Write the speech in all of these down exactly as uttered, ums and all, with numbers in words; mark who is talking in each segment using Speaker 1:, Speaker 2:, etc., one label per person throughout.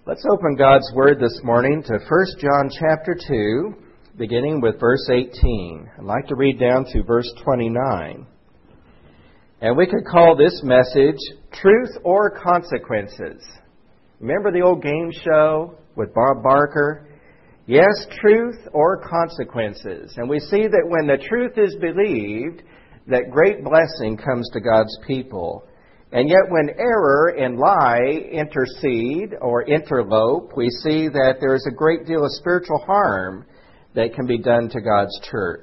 Speaker 1: Let's open God's Word this morning to First John chapter two, beginning with verse eighteen. I'd like to read down to verse twenty-nine. And we could call this message, Truth or Consequences. Remember the old game show with Bob Barker? Yes, truth or consequences. And we see that when the truth is believed, that great blessing comes to God's people. And yet when error and lie intercede or interlope, we see that there is a great deal of spiritual harm that can be done to God's church.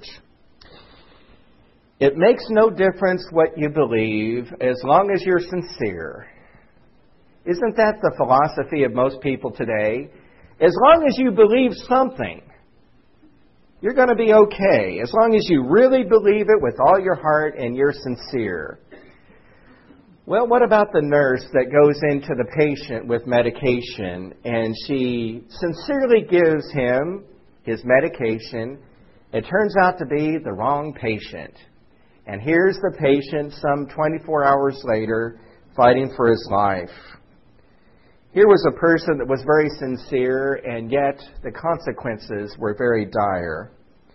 Speaker 1: It makes no difference what you believe as long as you're sincere. Isn't that the philosophy of most people today? As long as you believe something, you're going to be okay. As long as you really believe it with all your heart and you're sincere. Well, what about the nurse that goes into the patient with medication and she sincerely gives him his medication? It turns out to be the wrong patient. And here's the patient some twenty-four hours later fighting for his life. Here was a person that was very sincere, and yet the consequences were very dire.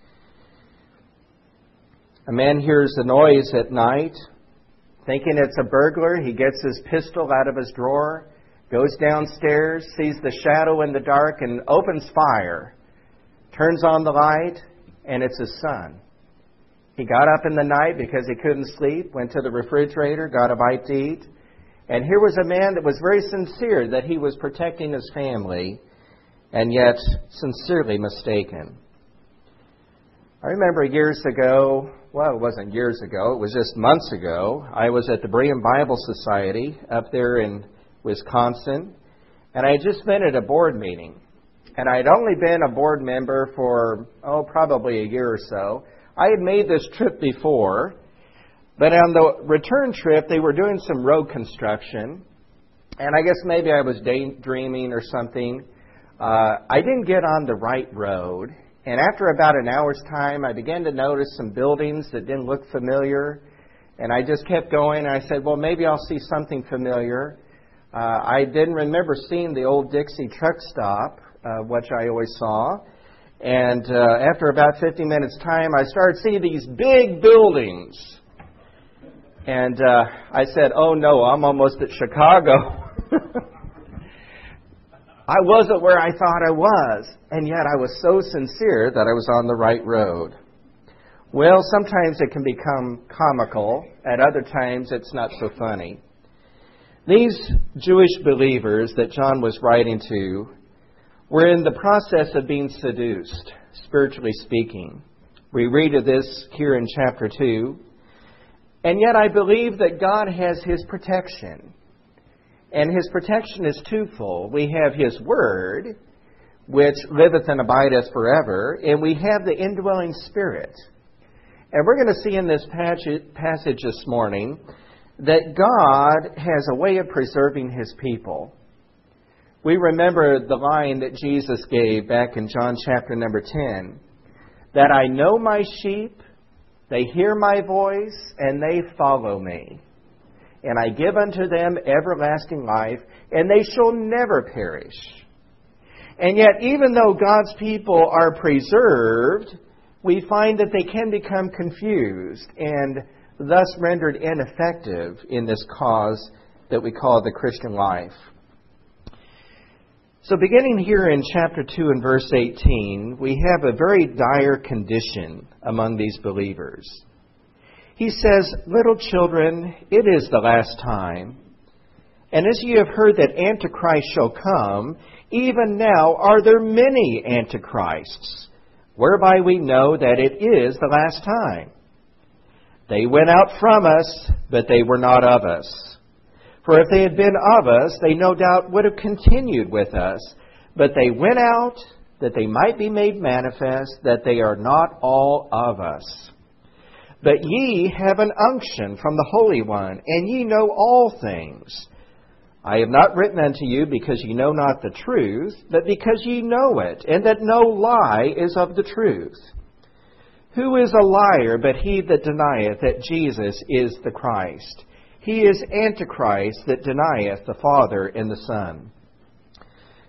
Speaker 1: A man hears a noise at night. Thinking it's a burglar, he gets his pistol out of his drawer, goes downstairs, sees the shadow in the dark, and opens fire. Turns on the light, and it's his son. He got up in the night because he couldn't sleep, went to the refrigerator, got a bite to eat. And here was a man that was very sincere that he was protecting his family, and yet sincerely mistaken. I remember years ago, well, it wasn't years ago, it was just months ago, I was at the Berean Bible Society up there in Wisconsin, and I had just been at a board meeting. And I had only been a board member for, oh, probably a year or so. I had made this trip before, but on the return trip, they were doing some road construction, and I guess maybe I was daydreaming or something. Uh, I didn't get on the right road, and after about an hour's time, I began to notice some buildings that didn't look familiar, and I just kept going, and I said, well, maybe I'll see something familiar. Uh, I didn't remember seeing the old Dixie truck stop, uh, which I always saw. And uh, after about fifty minutes' time, I started seeing these big buildings. And uh, I said, oh, no, I'm almost at Chicago. I wasn't where I thought I was, and yet I was so sincere that I was on the right road. Well, sometimes it can become comical. At other times, it's not so funny. These Jewish believers that John was writing to were in the process of being seduced, spiritually speaking. We read of this here in chapter two. And yet I believe that God has His protection. And His protection is twofold. We have His Word, which liveth and abideth forever, and we have the indwelling Spirit. And we're going to see in this passage this morning that God has a way of preserving His people. We remember the line that Jesus gave back in John chapter number ten, that I know my sheep, they hear my voice, and they follow me. And I give unto them everlasting life, and they shall never perish. And yet, even though God's people are preserved, we find that they can become confused and thus rendered ineffective in this cause that we call the Christian life. So beginning here in chapter two and verse eighteen, we have a very dire condition among these believers. He says, little children, it is the last time. And as ye have heard that Antichrist shall come, even now are there many Antichrists, whereby we know that it is the last time. They went out from us, but they were not of us. For if they had been of us, they no doubt would have continued with us. But they went out, that they might be made manifest, that they are not all of us. But ye have an unction from the Holy One, and ye know all things. I have not written unto you because ye know not the truth, but because ye know it, and that no lie is of the truth. Who is a liar but he that denieth that Jesus is the Christ? He is Antichrist that denieth the Father and the Son.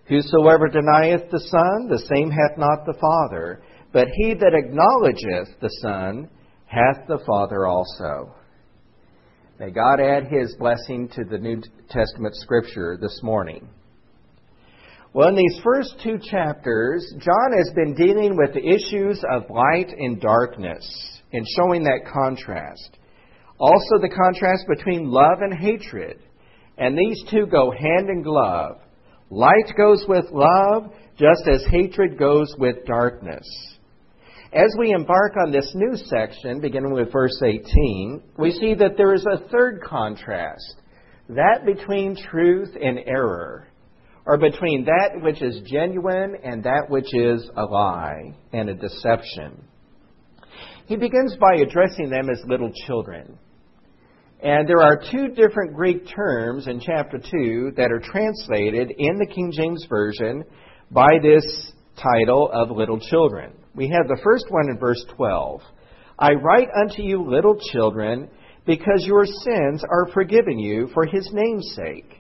Speaker 1: Whosoever denieth the Son, the same hath not the Father. But he that acknowledgeth the Son hath the Father also. May God add His blessing to the New Testament Scripture this morning. Well, in these first two chapters, John has been dealing with the issues of light and darkness and showing that contrast. Also the contrast between love and hatred. And these two go hand in glove. Light goes with love, just as hatred goes with darkness. As we embark on this new section, beginning with verse eighteen, we see that there is a third contrast, that between truth and error, or between that which is genuine and that which is a lie and a deception. He begins by addressing them as little children. And there are two different Greek terms in chapter two that are translated in the King James Version by this title of little children. We have the first one in verse twelve. I write unto you, little children, because your sins are forgiven you for His name's sake.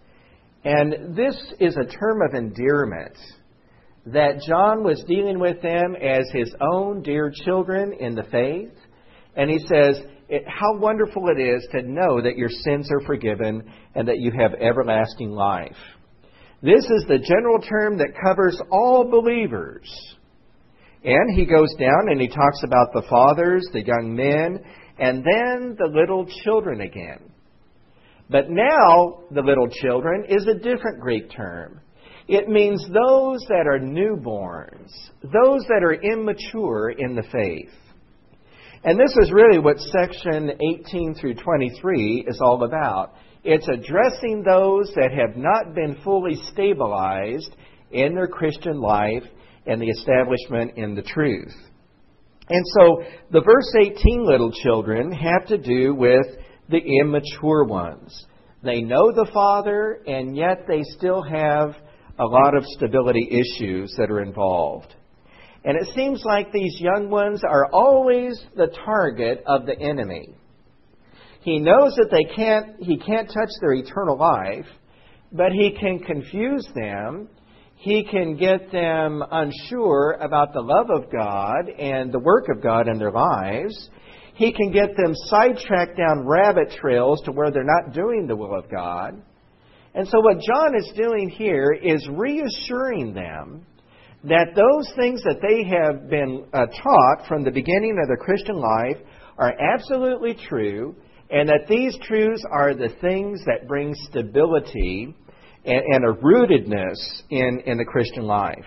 Speaker 1: And this is a term of endearment that John was dealing with them as his own dear children in the faith. And he says, how wonderful it is to know that your sins are forgiven and that you have everlasting life. This is the general term that covers all believers. And he goes down and he talks about the fathers, the young men, and then the little children again. But now, the little children is a different Greek term. It means those that are newborns, those that are immature in the faith. And this is really what section eighteen through twenty-three is all about. It's addressing those that have not been fully stabilized in their Christian life and the establishment in the truth. And so the verse eighteen little children have to do with the immature ones. They know the Father, and yet they still have a lot of stability issues that are involved. And it seems like these young ones are always the target of the enemy. He knows that they can't, he can't touch their eternal life, but he can confuse them. He can get them unsure about the love of God and the work of God in their lives. He can get them sidetracked down rabbit trails to where they're not doing the will of God. And so what John is doing here is reassuring them that those things that they have been uh, taught from the beginning of their Christian life are absolutely true, and that these truths are the things that bring stability and, and a rootedness in, in the Christian life.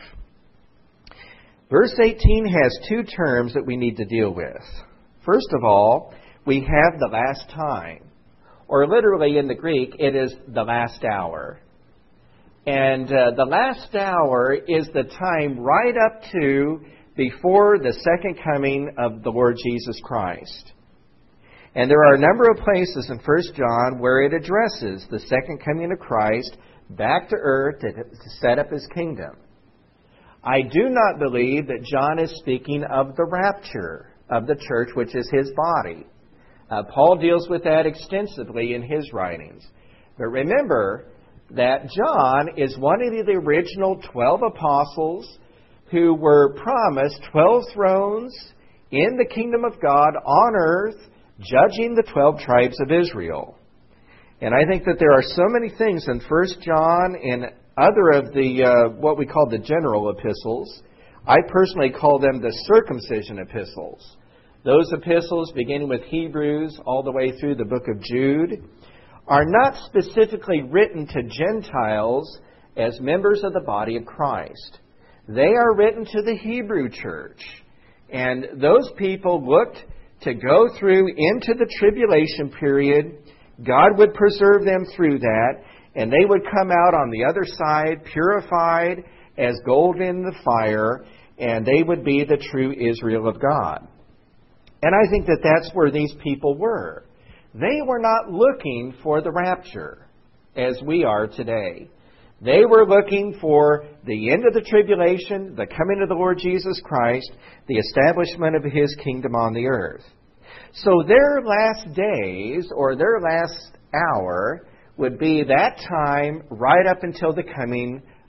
Speaker 1: Verse eighteen has two terms that we need to deal with. First of all, we have the last time. Or literally in the Greek, it is the last hour. And uh, the last hour is the time right up to before the second coming of the Lord Jesus Christ. And there are a number of places in First John where it addresses the second coming of Christ back to earth to, to set up His kingdom. I do not believe that John is speaking of the rapture of the church, which is His body. Uh, Paul deals with that extensively in his writings. But remember that John is one of the original twelve apostles who were promised twelve thrones in the kingdom of God on earth, judging the twelve tribes of Israel. And I think that there are so many things in First John and other of the uh, what we call the general epistles. I personally call them the circumcision epistles. Those epistles, beginning with Hebrews all the way through the book of Jude, are not specifically written to Gentiles as members of the body of Christ. They are written to the Hebrew church. And those people looked to go through into the tribulation period. God would preserve them through that, and they would come out on the other side purified as gold in the fire, and they would be the true Israel of God. And I think that that's where these people were. They were not looking for the rapture as we are today. They were looking for the end of the tribulation, the coming of the Lord Jesus Christ, the establishment of His kingdom on the earth. So their last days or their last hour would be that time right up until the coming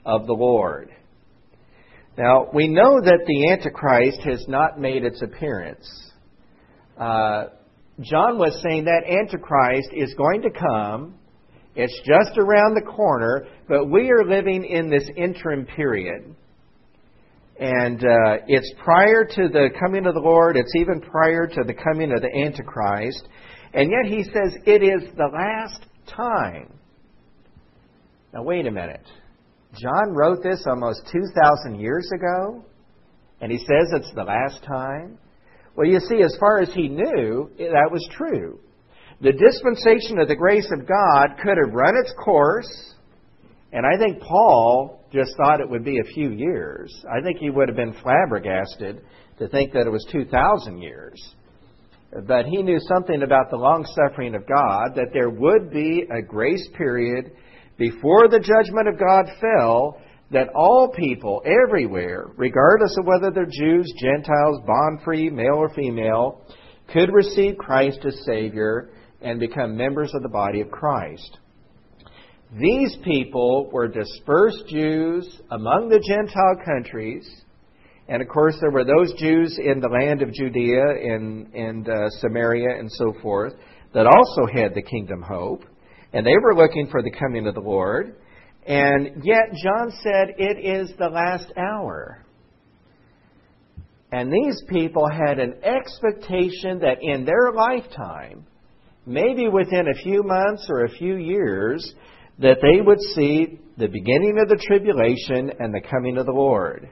Speaker 1: of the Lord. Now, we know that the Antichrist has not made its appearance. Uh, John was saying that Antichrist is going to come. It's just around the corner, but we are living in this interim period. And uh, it's prior to the coming of the Lord. It's even prior to the coming of the Antichrist. And yet he says it is the last time. Now, wait a minute. John wrote this almost two thousand years ago, and he says it's the last time? Well, you see, as far as he knew, that was true. The dispensation of the grace of God could have run its course, and I think Paul just thought it would be a few years. I think he would have been flabbergasted to think that it was two thousand years. But he knew something about the long-suffering of God, that there would be a grace period before the judgment of God fell, that all people everywhere, regardless of whether they're Jews, Gentiles, bond-free, male or female, could receive Christ as Savior and become members of the body of Christ. These people were dispersed Jews among the Gentile countries. And, of course, there were those Jews in the land of Judea and, and uh, Samaria and so forth that also had the kingdom hope. And they were looking for the coming of the Lord. And yet John said it is the last hour. And these people had an expectation that in their lifetime, maybe within a few months or a few years, that they would see the beginning of the tribulation and the coming of the Lord.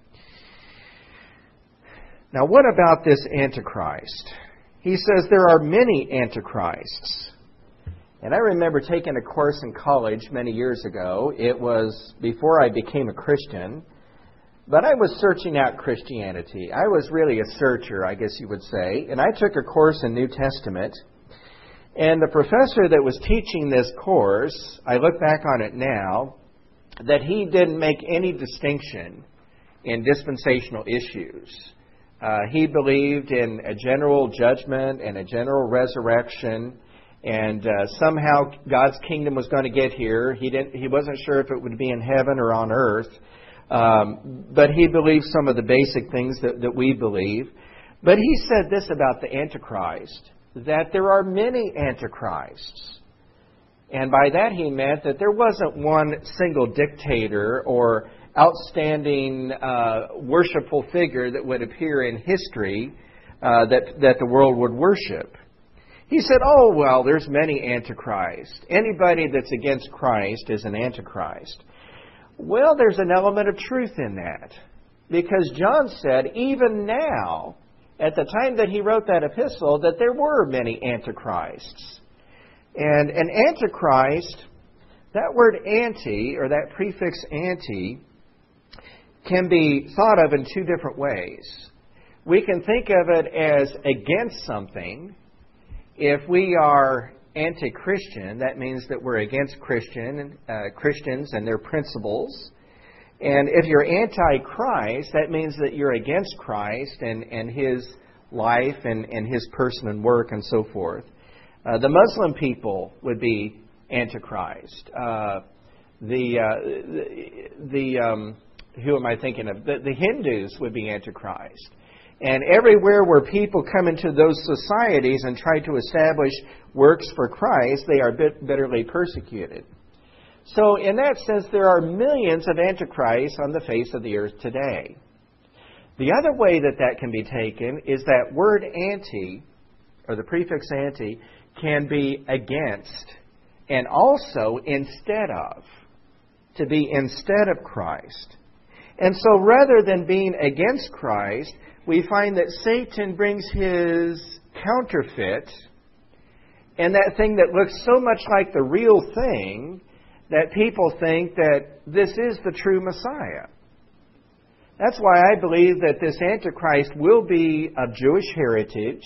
Speaker 1: Now, what about this Antichrist? He says there are many Antichrists. And I remember taking a course in college many years ago. It was before I became a Christian. But I was searching out Christianity. I was really a searcher, I guess you would say. And I took a course in New Testament. And the professor that was teaching this course, I look back on it now, that he didn't make any distinction in dispensational issues. Uh, he believed in a general judgment and a general resurrection. And uh, somehow God's kingdom was going to get here. He didn't. He wasn't sure if it would be in heaven or on earth. Um, but he believed some of the basic things that, that we believe. But he said this about the Antichrist, that there are many Antichrists. And by that he meant that there wasn't one single dictator or outstanding uh, worshipful figure that would appear in history uh, that, that the world would worship. He said, oh, well, there's many Antichrists. Anybody that's against Christ is an Antichrist. Well, there's an element of truth in that. Because John said, even now, at the time that he wrote that epistle, that there were many Antichrists. And an Antichrist, that word anti, or that prefix anti, can be thought of in two different ways. We can think of it as against something. If we are anti-Christian, that means that we're against Christian uh, Christians and their principles. And if you're anti-Christ, that means that you're against Christ and, and His life and, and His person and work and so forth. Uh, the Muslim people would be antichrist. Uh, the uh, the, the um, who am I thinking of? The, the Hindus would be antichrist. And everywhere where people come into those societies and try to establish works for Christ, they are bit bitterly persecuted. So in that sense, there are millions of antichrists on the face of the earth today. The other way that that can be taken is that word anti, or the prefix anti, can be against and also instead of, to be instead of Christ. And so rather than being against Christ, we find that Satan brings his counterfeit, and that thing that looks so much like the real thing that people think that this is the true Messiah. That's why I believe that this Antichrist will be of Jewish heritage.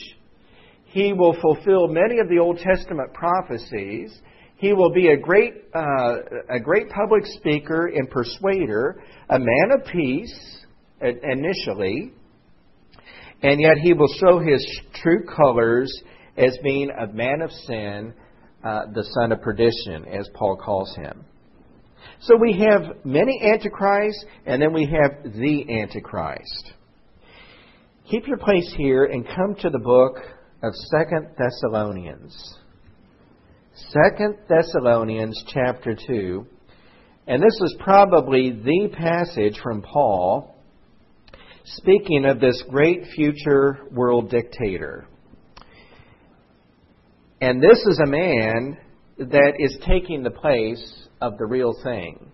Speaker 1: He will fulfill many of the Old Testament prophecies. He will be a great, uh, a great public speaker and persuader, a man of peace initially, and yet he will show his true colors as being a man of sin, uh, the son of perdition, as Paul calls him. So we have many antichrists, and then we have the Antichrist. Keep your place here and come to the book of Second Thessalonians. Second Thessalonians chapter two. And this is probably the passage from Paul speaking of this great future world dictator. And this is a man that is taking the place of the real thing.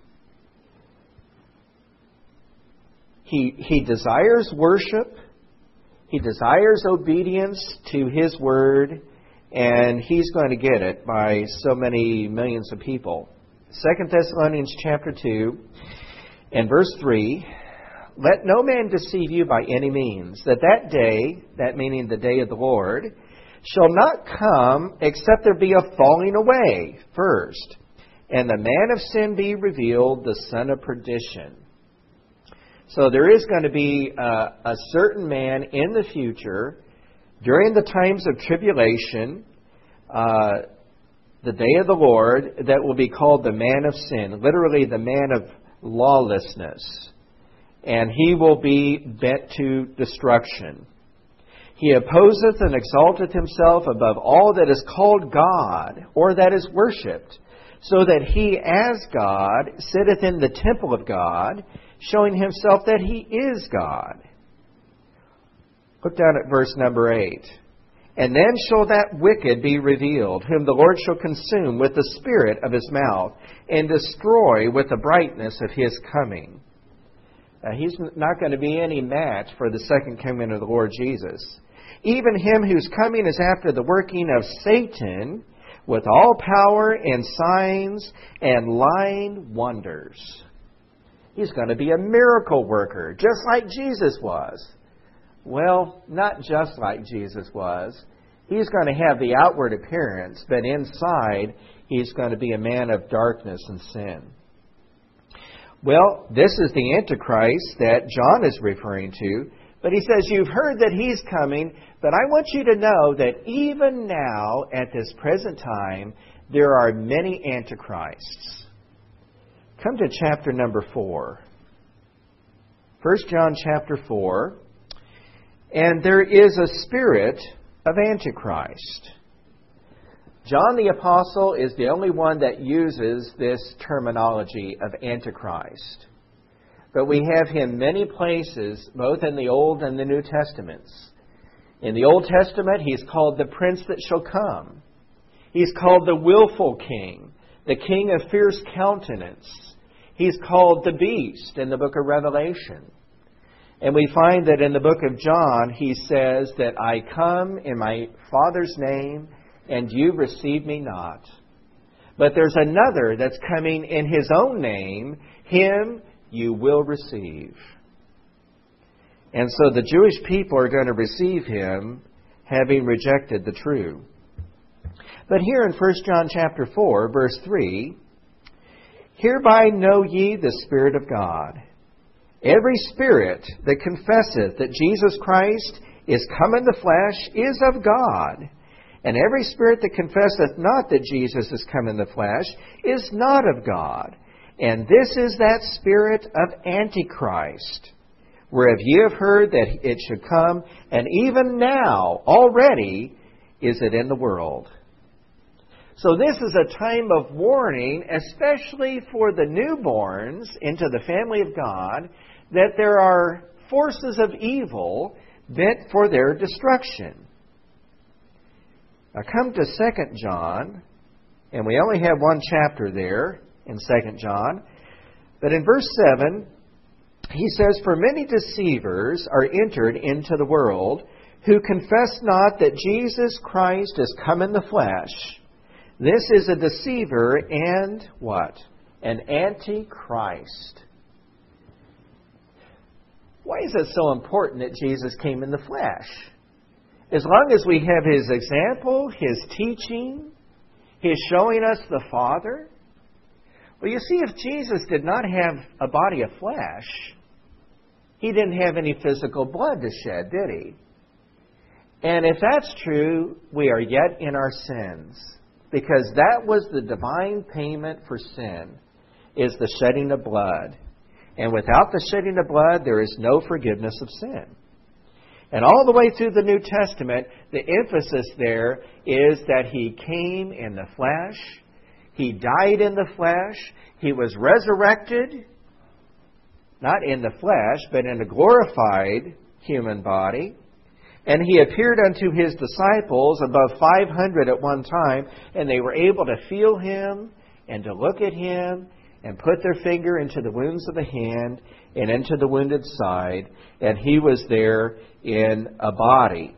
Speaker 1: He, he desires worship. He desires obedience to His word. And he's going to get it by so many millions of people. Second Thessalonians chapter two and verse three. Let no man deceive you by any means, that that day, that meaning the day of the Lord, shall not come except there be a falling away first, and the man of sin be revealed, the son of perdition. So there is going to be a, a certain man in the future, during the times of tribulation, uh, the day of the Lord, that will be called the man of sin, literally the man of lawlessness. And he will be bent to destruction. He opposeth and exalteth himself above all that is called God, or that is worshipped, so that he as God sitteth in the temple of God, showing himself that he is God. Look down at verse number eight. And then shall that wicked be revealed, whom the Lord shall consume with the spirit of his mouth, and destroy with the brightness of his coming. Now, he's not going to be any match for the second coming of the Lord Jesus. Even him whose coming is after the working of Satan, with all power and signs and lying wonders. He's going to be a miracle worker, just like Jesus was. Well, not just like Jesus was. He's going to have the outward appearance, but inside he's going to be a man of darkness and sin. Well, this is the Antichrist that John is referring to. But he says, you've heard that he's coming, but I want you to know that even now, at this present time, there are many Antichrists. Come to chapter number four. First John chapter four. And there is a spirit of Antichrist. John the Apostle is the only one that uses this terminology of Antichrist. But we have him many places, both in the Old and the New Testaments. In the Old Testament, he's called the Prince that shall come. He's called the willful king, the king of fierce countenance. He's called the beast in the book of Revelation. And we find that in the book of John, he says that I come in my Father's name, and you receive me not. But there's another that's coming in his own name, him you will receive. And so the Jewish people are going to receive him, having rejected the true. But here in First John chapter four, verse three, hereby know ye the Spirit of God. Every spirit that confesseth that Jesus Christ is come in the flesh is of God. And every spirit that confesseth not that Jesus is come in the flesh is not of God. And this is that spirit of Antichrist, whereof ye have heard that it should come, and even now, already, is it in the world. So this is a time of warning, especially for the newborns into the family of God, that there are forces of evil bent for their destruction. Now come to Second John, and we only have one chapter there in Second John. But in verse seven, he says, for many deceivers are entered into the world, who confess not that Jesus Christ is come in the flesh. This is a deceiver and what? An antichrist. Why is it so important that Jesus came in the flesh? As long as we have His example, His teaching, His showing us the Father. Well, you see, if Jesus did not have a body of flesh, He didn't have any physical blood to shed, did He? And if that's true, we are yet in our sins. Because that was the divine payment for sin. is the shedding of blood. And without the shedding of blood, there is no forgiveness of sin. And all the way through the New Testament, the emphasis there is that He came in the flesh, He died in the flesh, He was resurrected, not in the flesh, but in a glorified human body. And He appeared unto His disciples, above five hundred at one time, and they were able to feel Him and to look at Him and put their finger into the wounds of the hand and into the wounded side, and He was there in a body.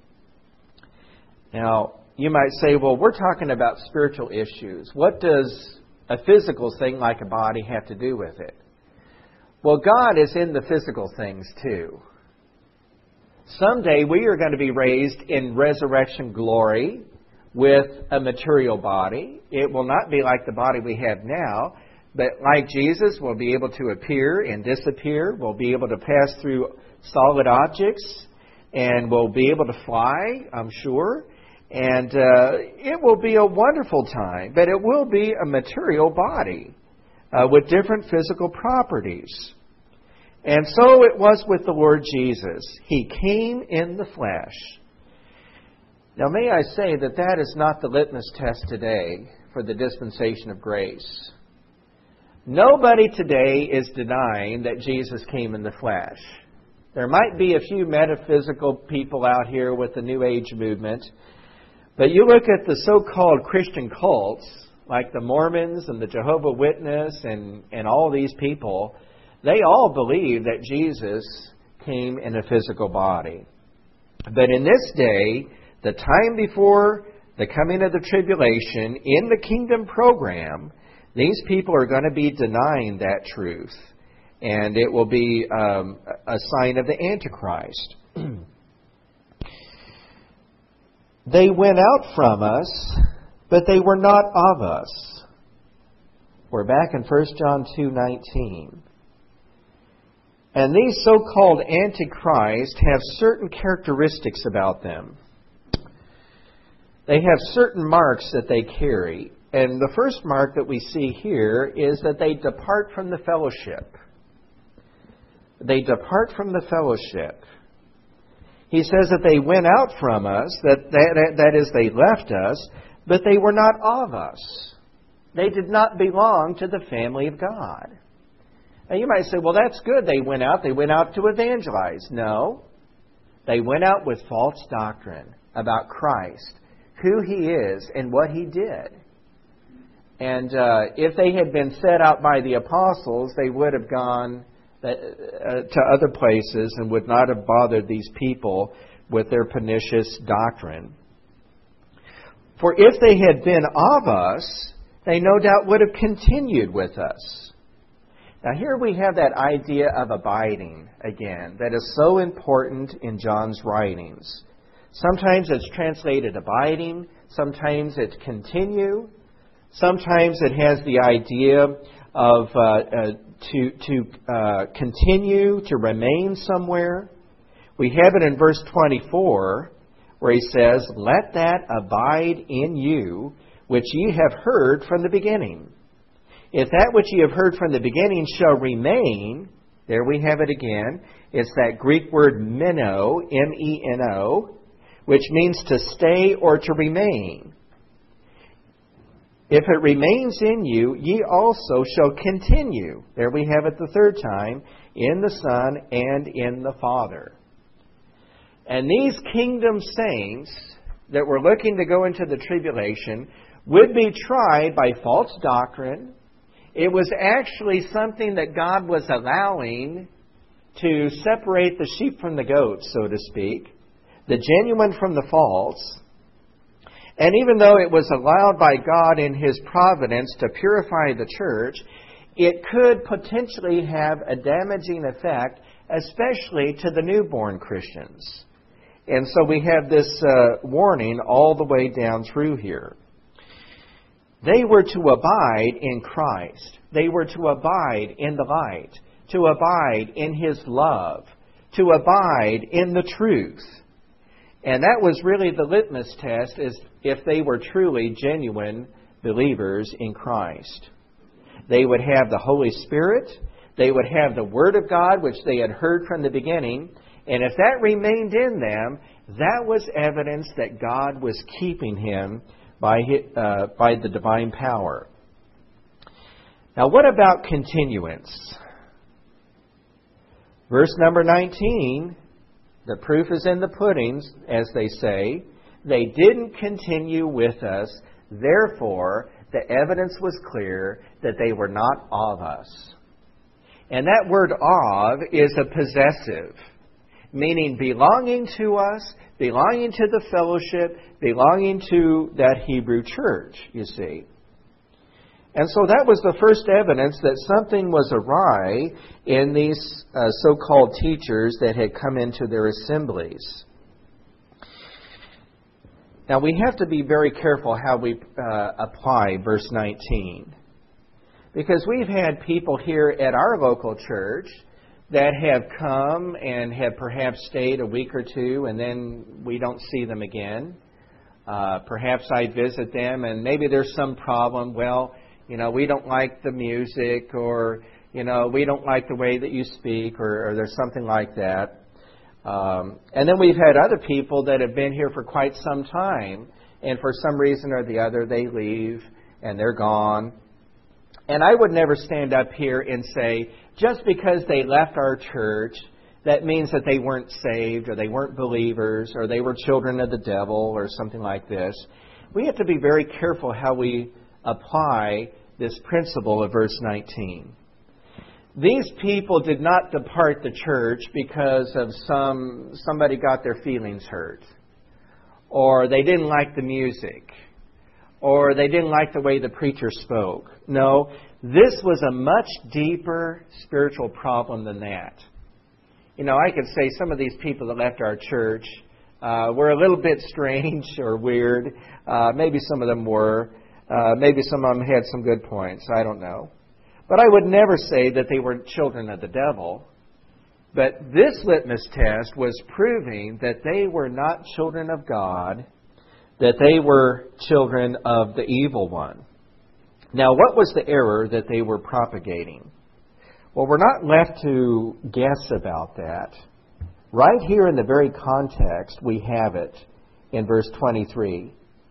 Speaker 1: Now, you might say, well, we're talking about spiritual issues. What does a physical thing like a body have to do with it? Well, God is in the physical things too. Someday we are going to be raised in resurrection glory with a material body. It will not be like the body we have now, but like Jesus, we'll be able to appear and disappear. We'll be able to pass through solid objects, and we'll be able to fly, I'm sure. And uh, it will be a wonderful time, but it will be a material body uh, with different physical properties. And so it was with the Lord Jesus. He came in the flesh. Now, may I say that that is not the litmus test today for the dispensation of grace. Nobody today is denying that Jesus came in the flesh. There might be a few metaphysical people out here with the New Age movement, but you look at the so-called Christian cults, like the Mormons and the Jehovah's Witnesses and, and all these people, they all believe that Jesus came in a physical body. But in this day, the time before the coming of the tribulation, in the kingdom program, these people are going to be denying that truth. And it will be um, a sign of the Antichrist. They went out from us, but they were not of us. We're back in First John two nineteen. And these so-called Antichrists have certain characteristics about them. They have certain marks that they carry. And the first mark that we see here is that they depart from the fellowship. They depart from the fellowship. He says that they went out from us, that, that, that is, they left us, but they were not of us. They did not belong to the family of God. Now you might say, well, that's good. They went out. They went out to evangelize. No. They went out with false doctrine about Christ, who He is, and what He did. And uh, if they had been set out by the apostles, they would have gone uh, to other places and would not have bothered these people with their pernicious doctrine. For if they had been of us, they no doubt would have continued with us. Now here we have that idea of abiding again that is so important in John's writings. Sometimes it's translated abiding, sometimes it's continue, sometimes it has the idea of uh, uh, to, to uh, continue, to remain somewhere. We have it in verse twenty-four where he says, "Let that abide in you which ye have heard from the beginning. If that which ye have heard from the beginning shall remain," there we have it again. It's that Greek word meno, M E N O, which means to stay or to remain. "If it remains in you, ye also shall continue." There we have it the third time, in the Son and in the Father. And these kingdom saints that were looking to go into the tribulation would be tried by false doctrine. It was actually something that God was allowing to separate the sheep from the goats, so to speak, the genuine from the false. And even though it was allowed by God in His providence to purify the church, it could potentially have a damaging effect, especially to the newborn Christians. And so we have this uh, warning all the way down through here. They were to abide in Christ. They were to abide in the light, to abide in His love, to abide in the truth. And that was really the litmus test, is if they were truly genuine believers in Christ. They would have the Holy Spirit. They would have the Word of God, which they had heard from the beginning. And if that remained in them, that was evidence that God was keeping him by, uh, by the divine power. Now, what about continuance? Verse number nineteen, the proof is in the pudding, as they say. They didn't continue with us, therefore the evidence was clear that they were not of us. And that word of is a possessive, meaning belonging to us, belonging to the fellowship, belonging to that Hebrew church, you see. And so that was the first evidence that something was awry in these uh, so-called teachers that had come into their assemblies. Now we have to be very careful how we uh, apply verse nineteen. Because we've had people here at our local church that have come and have perhaps stayed a week or two and then we don't see them again. Uh, perhaps I visit them and maybe there's some problem. Well, you know, we don't like the music, or, you know, we don't like the way that you speak, or, or there's something like that. Um, and then we've had other people that have been here for quite some time, and for some reason or the other they leave and they're gone. And I would never stand up here and say, just because they left our church, that means that they weren't saved, or they weren't believers, or they were children of the devil, or something like this. We have to be very careful how we apply this principle of verse nineteen. These people did not depart the church because of some somebody got their feelings hurt, or they didn't like the music, or they didn't like the way the preacher spoke. No, this was a much deeper spiritual problem than that. You know, I could say some of these people that left our church uh, were a little bit strange or weird. Uh, maybe some of them were. Uh, maybe some of them had some good points. I don't know. But I would never say that they were children of the devil. But this litmus test was proving that they were not children of God, that they were children of the evil one. Now, what was the error that they were propagating? Well, we're not left to guess about that. Right here in the very context, we have it in verse twenty-three.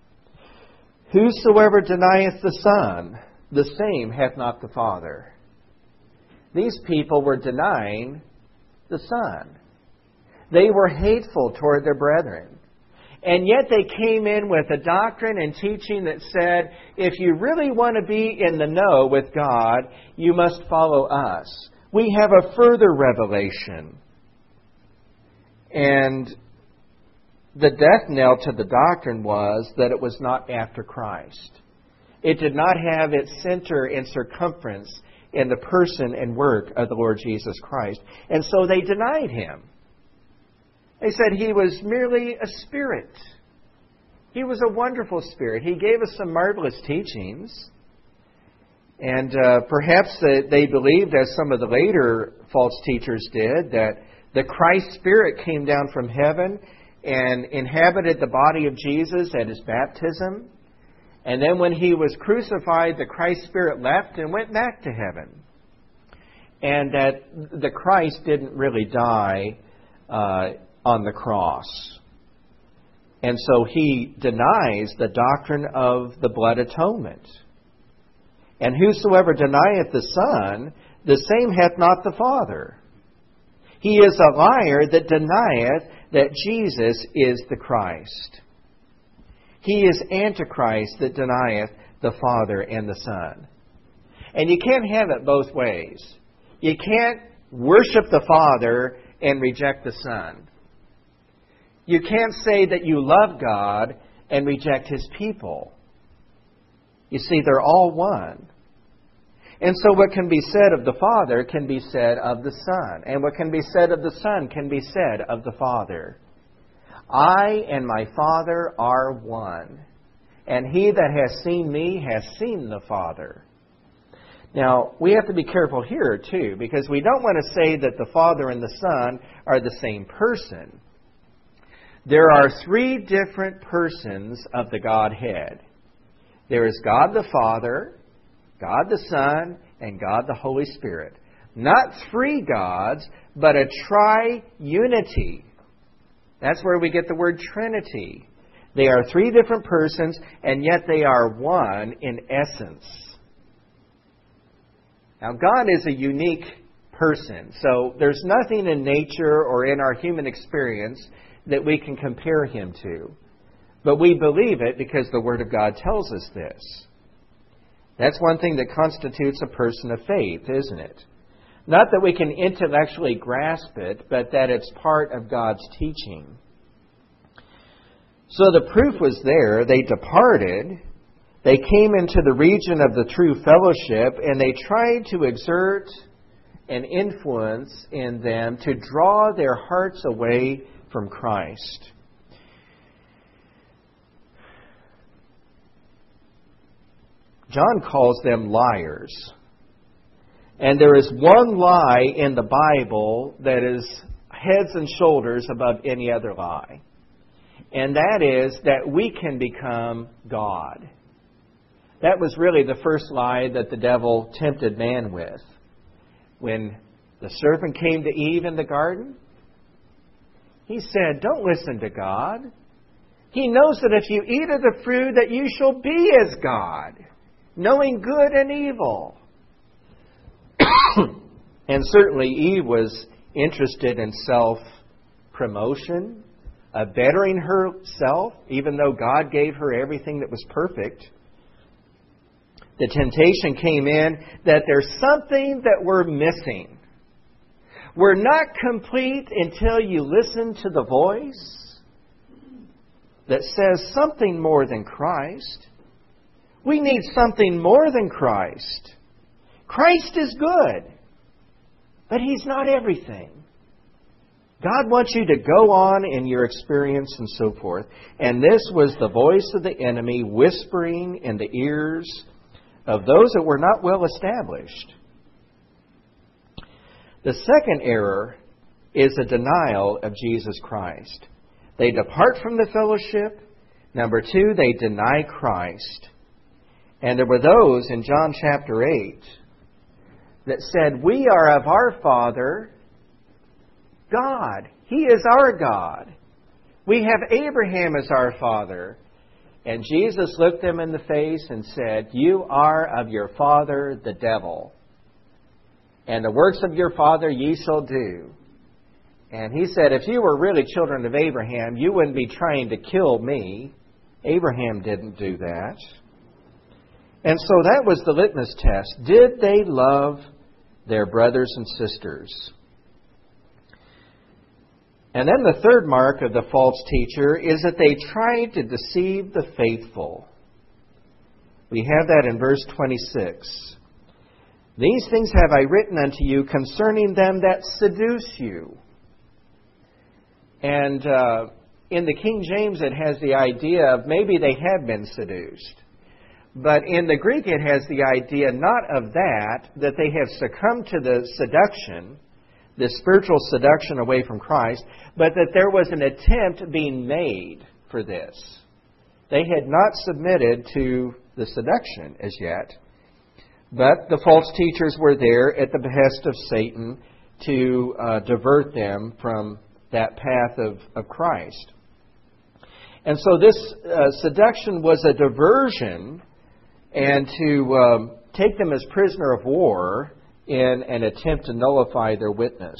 Speaker 1: Whosoever denieth the Son, the same hath not the Father. These people were denying the Son. They were hateful toward their brethren. And yet they came in with a doctrine and teaching that said, if you really want to be in the know with God, you must follow us. We have a further revelation. And the death knell to the doctrine was that it was not after Christ. It did not have its center and circumference in the person and work of the Lord Jesus Christ. And so they denied him. They said he was merely a spirit. He was a wonderful spirit. He gave us some marvelous teachings. And uh, perhaps they believed, as some of the later false teachers did, that the Christ Spirit came down from heaven and inhabited the body of Jesus at his baptism. And then when he was crucified, the Christ Spirit left and went back to heaven. And that the Christ didn't really die uh, on the cross. And so he denies the doctrine of the blood atonement. And whosoever denieth the Son, the same hath not the Father. He is a liar that denieth that Jesus is the Christ. He is Antichrist that denieth the Father and the Son. And you can't have it both ways. You can't worship the Father and reject the Son. You can't say that you love God and reject His people. You see, they're all one. And so what can be said of the Father can be said of the Son. And what can be said of the Son can be said of the Father. I and my Father are one. And he that has seen me has seen the Father. Now, we have to be careful here, too, because we don't want to say that the Father and the Son are the same person. There are three different persons of the Godhead. There is God the Father, God the Son and God the Holy Spirit. Not three gods, but a tri-unity. That's where we get the word Trinity. They are three different persons, and yet they are one in essence. Now, God is a unique person, so there's nothing in nature or in our human experience that we can compare Him to. But we believe it because the Word of God tells us this. That's one thing that constitutes a person of faith, isn't it? Not that we can intellectually grasp it, but that it's part of God's teaching. So the proof was there. They departed. They came into the region of the true fellowship, and they tried to exert an influence in them to draw their hearts away from Christ. John calls them liars. And there is one lie in the Bible that is heads and shoulders above any other lie. And that is that we can become God. That was really the first lie that the devil tempted man with. When the serpent came to Eve in the garden, he said, don't listen to God. He knows that if you eat of the fruit that you shall be as God, knowing good and evil. And certainly Eve was interested in self-promotion, uh, bettering herself, even though God gave her everything that was perfect. The temptation came in that there's something that we're missing. We're not complete until you listen to the voice that says something more than Christ. We need something more than Christ. Christ is good, but He's not everything. God wants you to go on in your experience and so forth. And this was the voice of the enemy whispering in the ears of those that were not well established. The second error is a denial of Jesus Christ. They depart from the fellowship. Number two, they deny Christ. And there were those in John chapter eight that said, we are of our Father, God. He is our God. We have Abraham as our father. And Jesus looked them in the face and said, you are of your father, the devil. And the works of your father ye shall do. And He said, if you were really children of Abraham, you wouldn't be trying to kill me. Abraham didn't do that. And so that was the litmus test. Did they love their brothers and sisters? And then the third mark of the false teacher is that they tried to deceive the faithful. We have that in verse twenty-six. These things have I written unto you concerning them that seduce you. And uh, in the King James it has the idea of maybe they have been seduced. But in the Greek it has the idea not of that, that they have succumbed to the seduction, the spiritual seduction away from Christ, but that there was an attempt being made for this. They had not submitted to the seduction as yet, but the false teachers were there at the behest of Satan to uh, divert them from that path of, of Christ. And so this uh, seduction was a diversion and to um, take them as prisoner of war in an attempt to nullify their witness.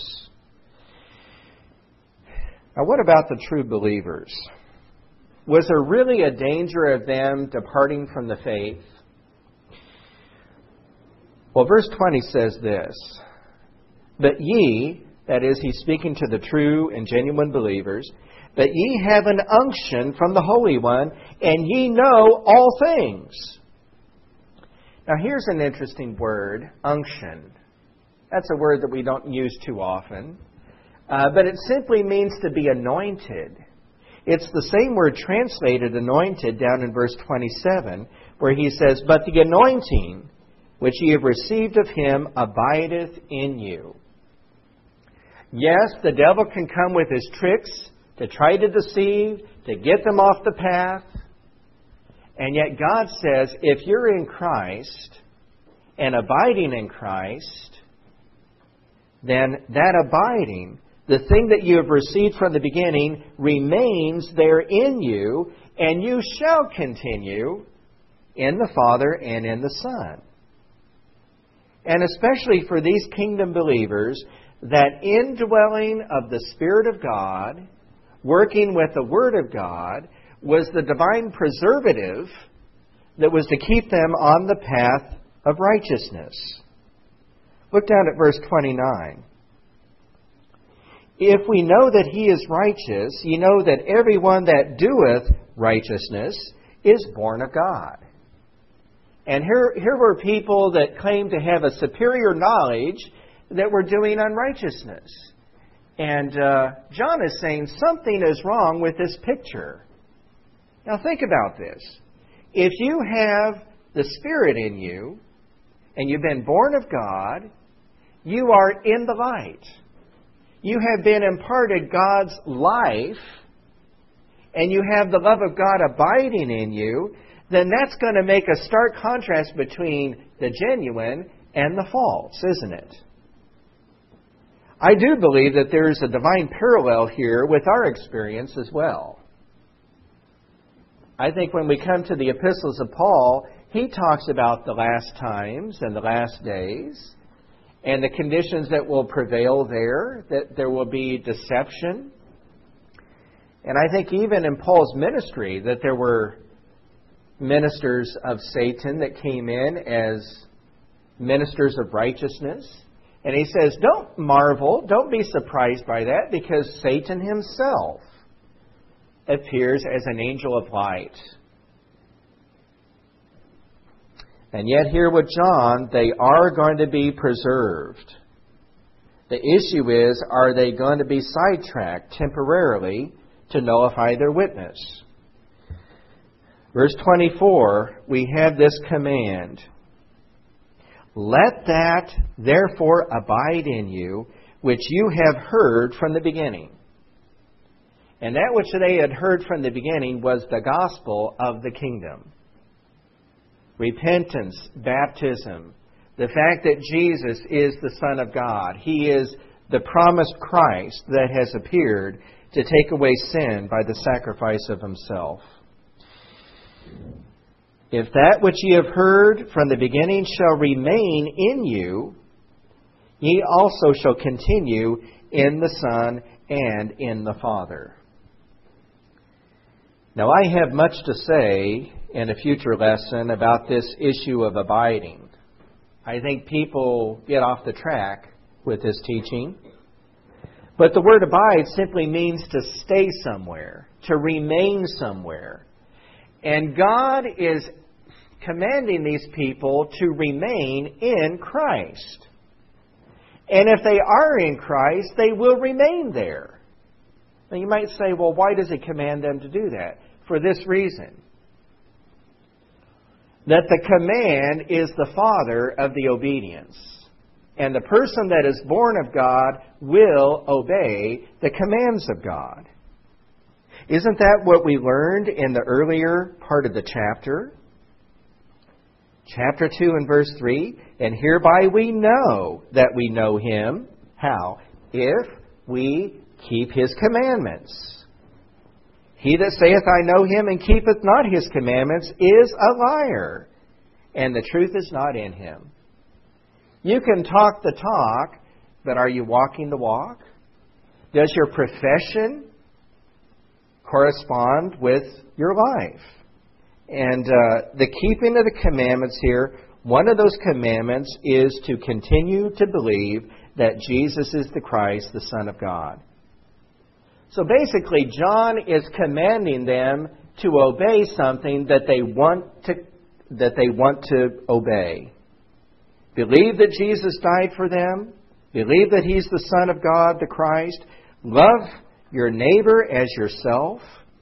Speaker 1: Now, what about the true believers? Was there really a danger of them departing from the faith? Well, verse twenty says this, but ye, that is, he's speaking to the true and genuine believers, but ye have an unction from the Holy One, and ye know all things. Now, here's an interesting word, unction. That's a word that we don't use too often. Uh, but it simply means to be anointed. It's the same word translated anointed down in verse twenty-seven, where he says, but the anointing which ye have received of Him abideth in you. Yes, the devil can come with his tricks to try to deceive, to get them off the path. And yet God says, if you're in Christ, and abiding in Christ, then that abiding, the thing that you have received from the beginning, remains there in you, and you shall continue in the Father and in the Son. And especially for these kingdom believers, that indwelling of the Spirit of God, working with the Word of God, was the divine preservative that was to keep them on the path of righteousness. Look down at verse twenty-nine. If we know that He is righteous, ye know that everyone that doeth righteousness is born of God. And here, here were people that claimed to have a superior knowledge that were doing unrighteousness. And uh, John is saying something is wrong with this picture. Now think about this. If you have the Spirit in you, and you've been born of God, you are in the light. You have been imparted God's life, and you have the love of God abiding in you, then that's going to make a stark contrast between the genuine and the false, isn't it? I do believe that there's a divine parallel here with our experience as well. I think when we come to the epistles of Paul, he talks about the last times and the last days and the conditions that will prevail there, that there will be deception. And I think even in Paul's ministry that there were ministers of Satan that came in as ministers of righteousness. And he says, don't marvel, don't be surprised by that, because Satan himself appears as an angel of light. And yet here with John, they are going to be preserved. The issue is, are they going to be sidetracked temporarily to nullify their witness? Verse twenty-four, we have this command. Let that therefore abide in you, which you have heard from the beginning. And that which they had heard from the beginning was the gospel of the kingdom. Repentance, baptism, the fact that Jesus is the Son of God. He is the promised Christ that has appeared to take away sin by the sacrifice of Himself. If that which ye have heard from the beginning shall remain in you, ye also shall continue in the Son and in the Father. Now, I have much to say in a future lesson about this issue of abiding. I think people get off the track with this teaching. But the word abide simply means to stay somewhere, to remain somewhere. And God is commanding these people to remain in Christ. And if they are in Christ, they will remain there. Now you might say, well, why does He command them to do that? For this reason. That the command is the father of the obedience. And the person that is born of God will obey the commands of God. Isn't that what we learned in the earlier part of the chapter? Chapter two and verse three. And hereby we know that we know Him. How? If we keep His commandments. He that saith, I know Him, and keepeth not His commandments, is a liar, and the truth is not in him. You can talk the talk, but are you walking the walk? Does your profession correspond with your life? And uh, the keeping of the commandments here, one of those commandments is to continue to believe that Jesus is the Christ, the Son of God. So basically, John is commanding them to obey something that they want to that they want to obey. Believe that Jesus died for them. Believe that He's the Son of God, the Christ. Love your neighbor as yourself.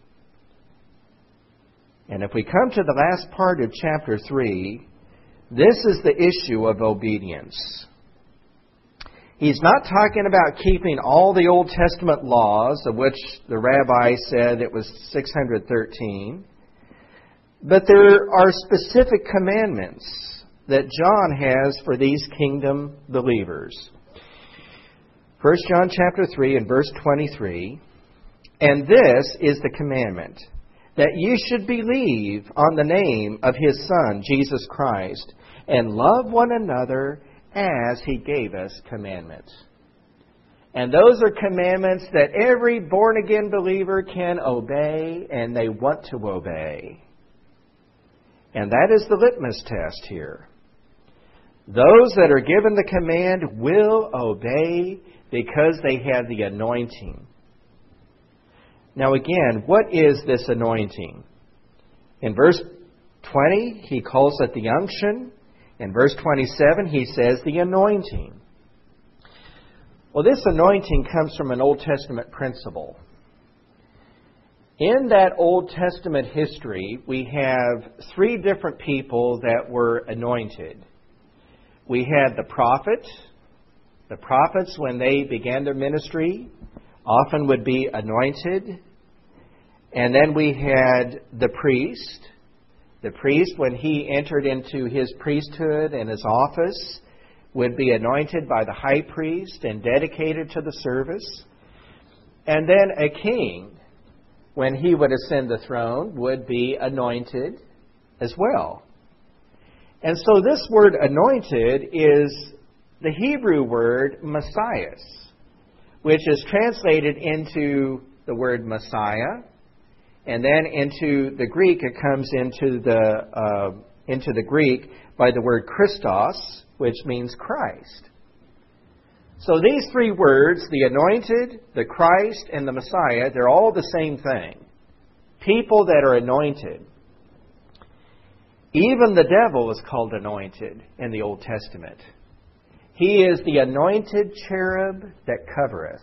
Speaker 1: And if we come to the last part of chapter three, this is the issue of obedience. He's not talking about keeping all the Old Testament laws, of which the rabbi said it was six hundred thirteen. But there are specific commandments that John has for these kingdom believers. First John chapter three and verse twenty-three, "And this is the commandment, that you should believe on the name of His Son, Jesus Christ, and love one another as He gave us commandments." And those are commandments that every born-again believer can obey, and they want to obey. And that is the litmus test here. Those that are given the command will obey because they have the anointing. Now again, what is this anointing? In verse twenty, he calls it the unction. In verse twenty-seven, he says the anointing. Well, this anointing comes from an Old Testament principle. In that Old Testament history, we have three different people that were anointed. We had the prophet. The prophets, when they began their ministry, often would be anointed. And then we had the priest. The priest, when he entered into his priesthood and his office, would be anointed by the high priest and dedicated to the service. And then a king, when he would ascend the throne, would be anointed as well. And so this word anointed is the Hebrew word Messiah, which is translated into the word Messiah, and then into the Greek it comes into the uh, into the Greek by the word Christos, which means Christ. So these three words, the anointed, the Christ, and the Messiah, they're all the same thing. People that are anointed. Even the devil is called anointed in the Old Testament. He is the anointed cherub that covereth.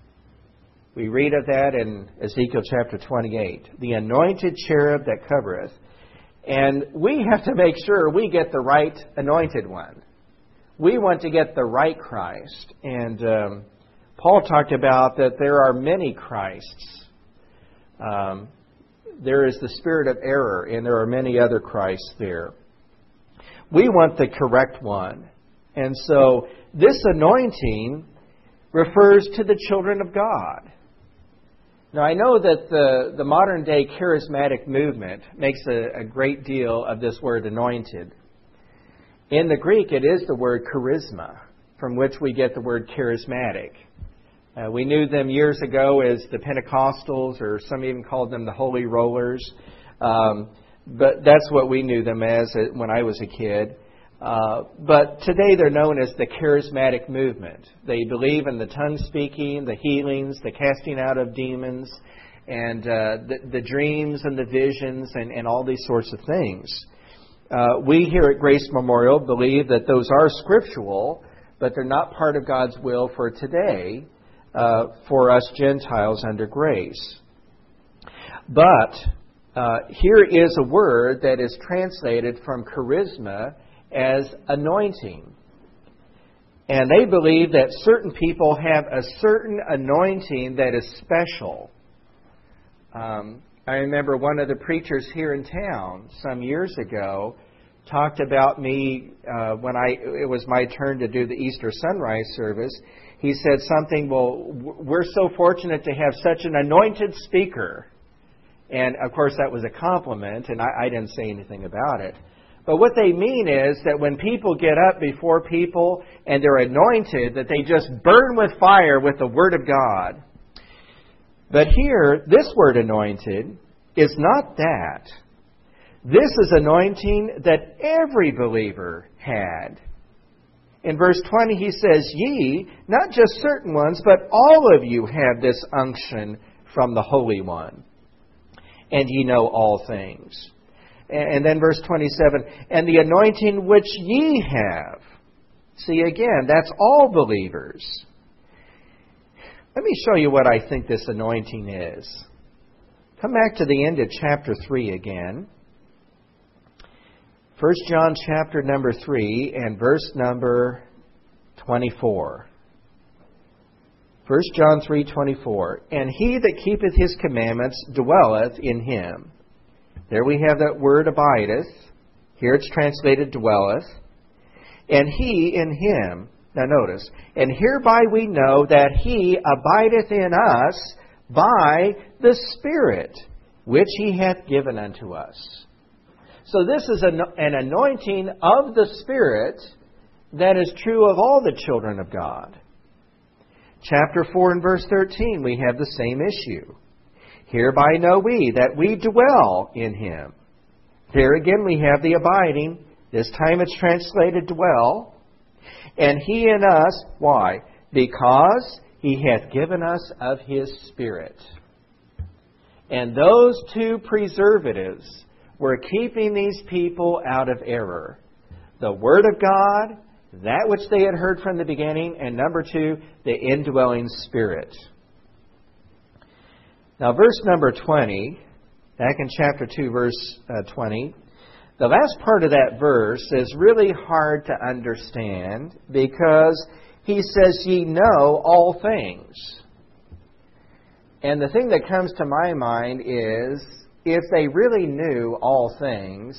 Speaker 1: We read of that in Ezekiel chapter twenty-eight. The anointed cherub that covereth. And we have to make sure we get the right anointed one. We want to get the right Christ. And um, Paul talked about that there are many Christs. Um, there is the spirit of error, and there are many other Christs there. We want the correct one. And so this anointing refers to the children of God. Now, I know that the, the modern-day charismatic movement makes a, a great deal of this word anointed. In the Greek, it is the word charisma, from which we get the word charismatic. Uh, we knew them years ago as the Pentecostals, or some even called them the Holy Rollers. Um, but that's what we knew them as when I was a kid. Uh, but today they're known as the charismatic movement. They believe in the tongue speaking, the healings, the casting out of demons, and uh, the, the dreams and the visions and, and all these sorts of things. Uh, we here at Grace Memorial believe that those are scriptural, but they're not part of God's will for today uh, for us Gentiles under grace. But uh, here is a word that is translated from charisma as anointing. And they believe that certain people have a certain anointing that is special. Um, I remember one of the preachers here in town some years ago talked about me uh, when I it was my turn to do the Easter sunrise service. He said something, well, we're so fortunate to have such an anointed speaker. And, of course, that was a compliment, and I, I didn't say anything about it. But what they mean is that when people get up before people and they're anointed, that they just burn with fire with the Word of God. But here, this word anointed is not that. This is anointing that every believer had. In verse twenty, he says, "Ye, not just certain ones, but all of you have this unction from the Holy One. And ye know all things." And then verse twenty-seven, "And the anointing which ye have." See, again, that's all believers. Let me show you what I think this anointing is. Come back to the end of chapter three again. First John chapter number three and verse number twenty-four. First John three twenty-four. "And he that keepeth his commandments dwelleth in him." There we have that word abideth. Here it's translated dwelleth. and he in him. Now notice, and hereby we know that he abideth in us by the Spirit, which he hath given unto us. So this is an, an anointing of the Spirit that is true of all the children of God. Chapter four and verse thirteen, we have the same issue. Hereby know we that we dwell in him. There again we have the abiding. This time it's translated dwell. And he in us, why? Because he hath given us of his Spirit. And those two preservatives were keeping these people out of error. The Word of God, that which they had heard from the beginning, and number two, the indwelling Spirit. Now verse number twenty, back in chapter two, verse uh, twenty, the last part of that verse is really hard to understand because he says, ye know all things. And the thing that comes to my mind is, if they really knew all things,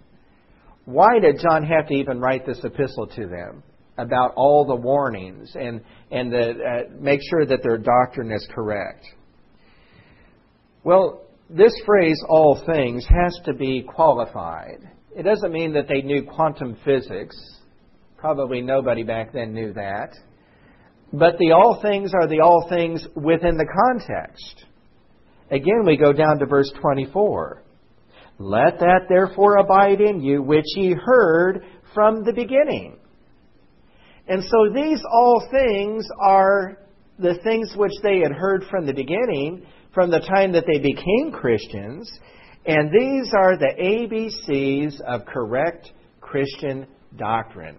Speaker 1: why did John have to even write this epistle to them about all the warnings and, and the, uh, make sure that their doctrine is correct? Well, this phrase, all things, has to be qualified. It doesn't mean that they knew quantum physics. Probably nobody back then knew that. But the all things are the all things within the context. Again, we go down to verse twenty-four. Let that therefore abide in you, which ye heard from the beginning. And so these all things are the things which they had heard from the beginning, from the time that they became Christians. And these are the A B Cs of correct Christian doctrine.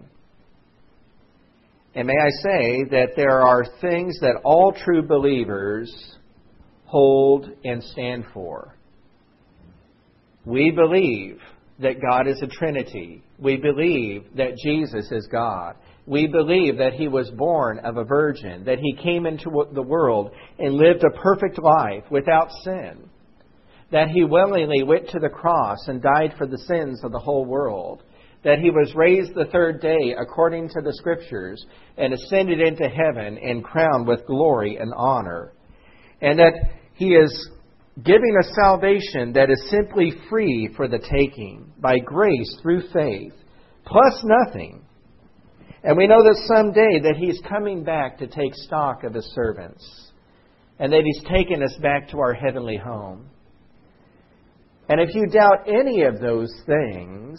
Speaker 1: And may I say that there are things that all true believers hold and stand for. We believe that God is a Trinity. We believe that Jesus is God. We believe that He was born of a virgin, that He came into the world and lived a perfect life without sin, that He willingly went to the cross and died for the sins of the whole world, that He was raised the third day according to the Scriptures and ascended into heaven and crowned with glory and honor, and that He is giving us salvation that is simply free for the taking, by grace through faith, plus nothing. And we know that someday that He's coming back to take stock of His servants, and that He's taken us back to our heavenly home. And if you doubt any of those things,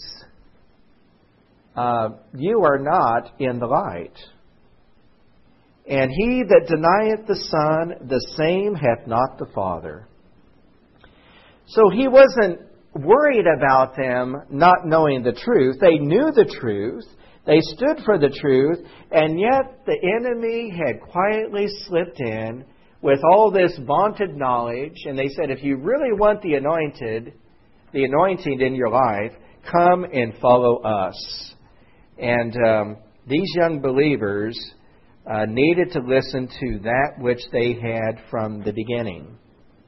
Speaker 1: uh, you are not in the light. And he that denieth the Son, the same hath not the Father. So He wasn't worried about them not knowing the truth. They knew the truth. They stood for the truth. And yet the enemy had quietly slipped in with all this vaunted knowledge. And they said, if you really want the anointed, the anointing in your life, come and follow us. And um, these young believers uh, needed to listen to that which they had from the beginning.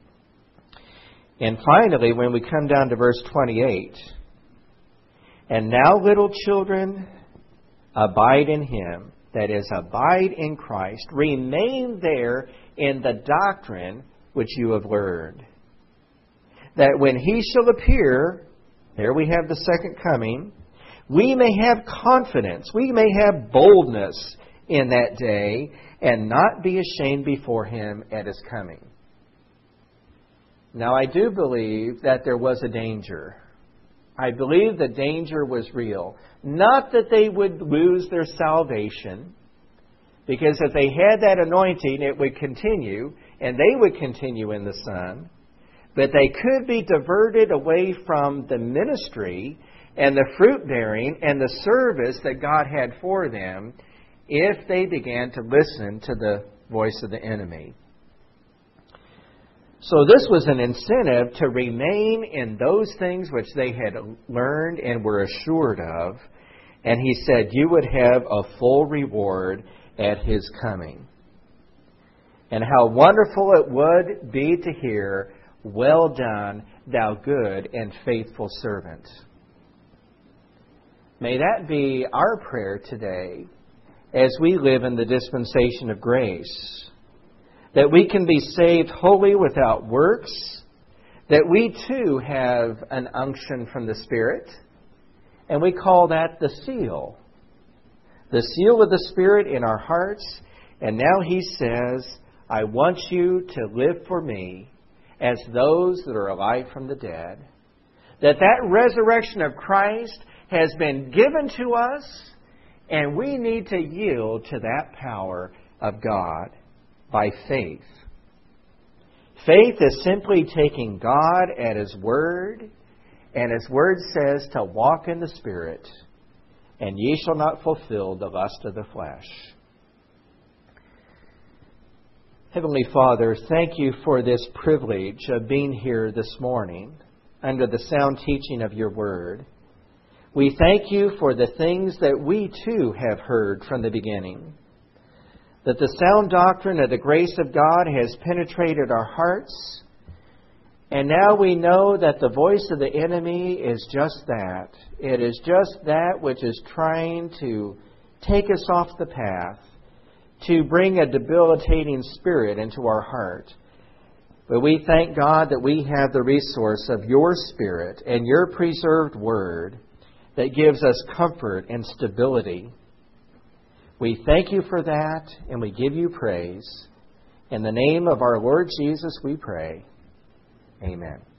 Speaker 1: And finally, when we come down to verse twenty-eight, and now, little children, abide in Him, that is, abide in Christ, remain there in the doctrine which you have learned, that when He shall appear, there we have the second coming, we may have confidence, we may have boldness in that day, and not be ashamed before Him at His coming. Now, I do believe that there was a danger. I believe the danger was real. Not that they would lose their salvation, because if they had that anointing, it would continue, and they would continue in the Son. But they could be diverted away from the ministry and the fruit-bearing and the service that God had for them if they began to listen to the voice of the enemy. So this was an incentive to remain in those things which they had learned and were assured of. And He said, you would have a full reward at His coming. And how wonderful it would be to hear, well done, thou good and faithful servant. May that be our prayer today as we live in the dispensation of grace, that we can be saved wholly without works, that we too have an unction from the Spirit, and we call that the seal. The seal of the Spirit in our hearts, and now He says, I want you to live for me as those that are alive from the dead. That that resurrection of Christ has been given to us, and we need to yield to that power of God by faith. Faith is simply taking God at His word, and His word says to walk in the Spirit, and ye shall not fulfill the lust of the flesh. Heavenly Father, thank you for this privilege of being here this morning under the sound teaching of your word. We thank you for the things that we too have heard from the beginning, that the sound doctrine of the grace of God has penetrated our hearts, and now we know that the voice of the enemy is just that. It is just that which is trying to take us off the path, to bring a debilitating spirit into our heart. But we thank God that we have the resource of your Spirit and your preserved word that gives us comfort and stability. We thank you for that, and we give you praise. In the name of our Lord Jesus we pray. Amen.